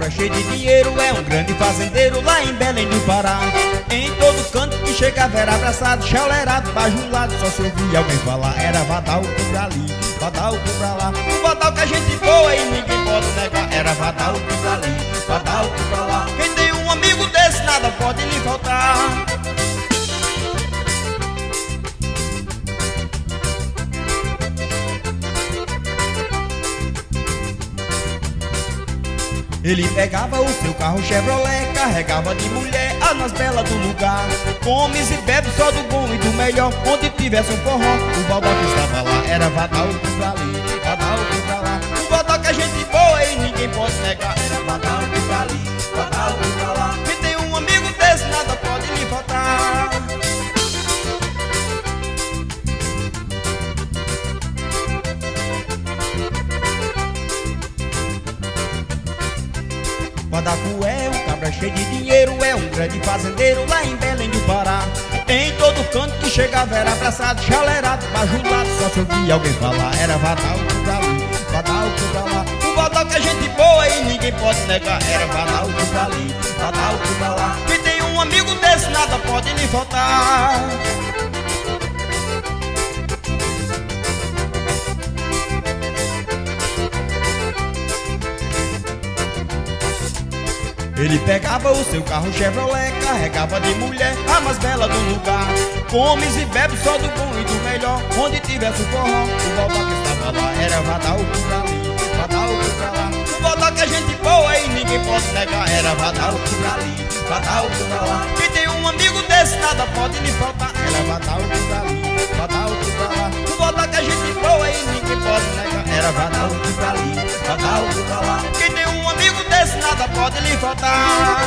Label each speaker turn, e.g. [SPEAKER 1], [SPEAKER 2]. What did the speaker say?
[SPEAKER 1] cabra cheio de dinheiro, é um grande fazendeiro lá em Belém do Pará. Em todo canto que chegava era abraçado, chaulerado, bajulado, só se ouvia alguém falar. Era Vadal pra ali, Vadal pra lá. O Vadal que a gente boa e ninguém pode negar. Era Vadal pra ali, Vadal pra lá. Quem tem um amigo desse nada pode lhe faltar. Ele pegava o seu carro Chevrolet, carregava de mulher as mais belas do lugar. Comes e bebe só do bom e do melhor, onde tivesse um forró, o Vadal que estava lá. Era Vadal pra ali, Vadal pra lá. O Vadal que a gente boa e ninguém pode negar. Era Vadal pra ali, Vadal pra lá. Quem tem um amigo desse nada pode lhe faltar. Vadacu é um cabra cheio de dinheiro, é um grande fazendeiro lá em Belém do Pará. Em todo canto que chegava era abraçado, chaulerado, bajulado, só se ouvia alguém falar. Era Vadal pra ali, Vadal pra lá. O Vadal que a gente boa e ninguém pode negar. Era Vadal pra ali, Vadal pra lá. Quem tem um amigo desse nada pode lhe faltar. Ele pegava o seu carro Chevrolet, carregava de mulher a mais bela do lugar. Comes e bebe só do bom e do melhor, onde tivesse o forró, o Vadal que estava lá. Era Vadal pra ali, Vadal pra lá. O Vadal que a gente boa e ninguém pode negar. Era Vadal pra ali, Vadal pra lá. Quem tem um amigo desse nada pode lhe faltar. Era Vadal pra ali, Vadal pra lá. O Vadal que a gente boa e ninguém pode negar. Era Vadal pra ali, Vadal pra lá. Quem tem um amigo desse nada pode lhe faltar.